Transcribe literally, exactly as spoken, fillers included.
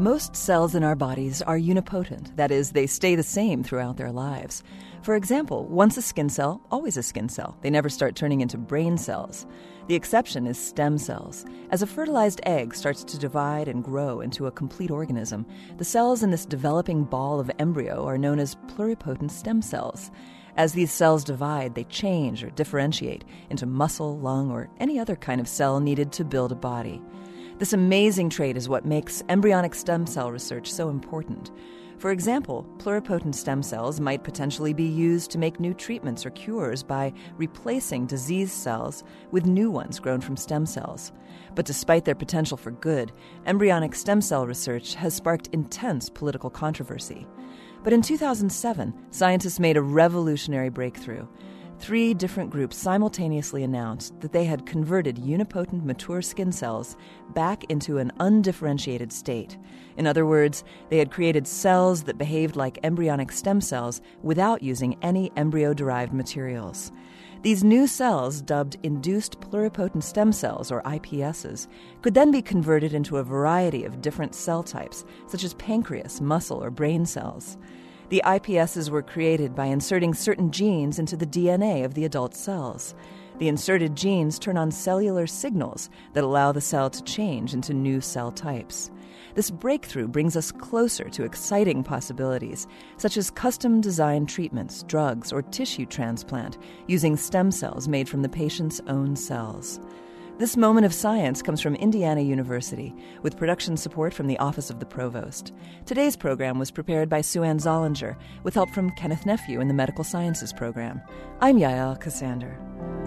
Most cells in our bodies are unipotent. That is, they stay the same throughout their lives. For example, once a skin cell, always a skin cell. They never start turning into brain cells. The exception is stem cells. As a fertilized egg starts to divide and grow into a complete organism, the cells in this developing ball of embryo are known as pluripotent stem cells. As these cells divide, they change or differentiate into muscle, lung, or any other kind of cell needed to build a body. This amazing trait is what makes embryonic stem cell research so important. For example, pluripotent stem cells might potentially be used to make new treatments or cures by replacing diseased cells with new ones grown from stem cells. But despite their potential for good, embryonic stem cell research has sparked intense political controversy. But in two thousand seven, scientists made a revolutionary breakthrough. Three different groups simultaneously announced that they had converted unipotent mature skin cells back into an undifferentiated state. In other words, they had created cells that behaved like embryonic stem cells without using any embryo-derived materials. These new cells, dubbed induced pluripotent stem cells, or I P Ss, could then be converted into a variety of different cell types, such as pancreas, muscle, or brain cells. The I P Ss were created by inserting certain genes into the D N A of the adult cells. The inserted genes turn on cellular signals that allow the cell to change into new cell types. This breakthrough brings us closer to exciting possibilities, such as custom-designed treatments, drugs, or tissue transplant using stem cells made from the patient's own cells. This moment of science comes from Indiana University, with production support from the Office of the Provost. Today's program was prepared by Sue-Ann Zollinger, with help from Kenneth Nephew in the Medical Sciences program. I'm Yael Cassander.